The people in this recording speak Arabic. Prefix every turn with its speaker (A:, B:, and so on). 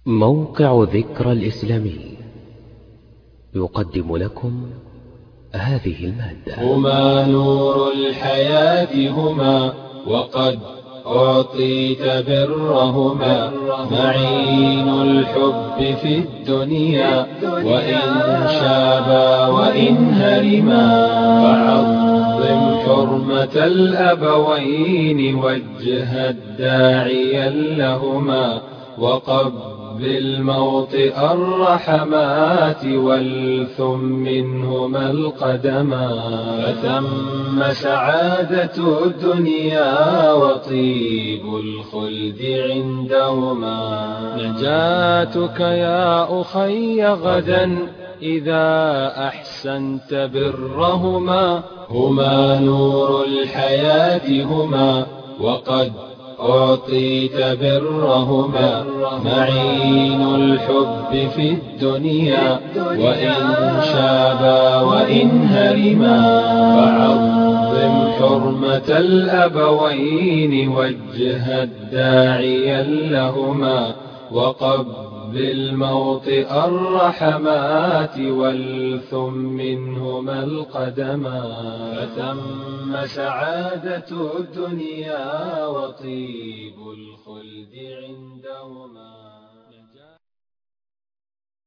A: موقع ذكرى الإسلامي يقدم لكم هذه المادة.
B: هما نور الحياة هما وقد أعطيت برهما، معين الحب في الدنيا وإن شابا وإن هرما، فعظم حرمة الأبوين وجه الداعي لهما، وقبل موطئ الرحمات والثم منهما القدما، فثم سعادة الدنيا وطيب الخلد عندهما. نجاتك يا أخي غدا إذا أحسنت برهما، هما نور الحياة هما وقد أعطيت برهما، معين الحب في الدنيا وإن شابا وإن هرما، فعظم حرمة الأبوين وجه الداعي لهما، وقبل موطئ الرحمات والثم منهما القدما، فثم سعادة الدنيا وطيب الخلد عندهما.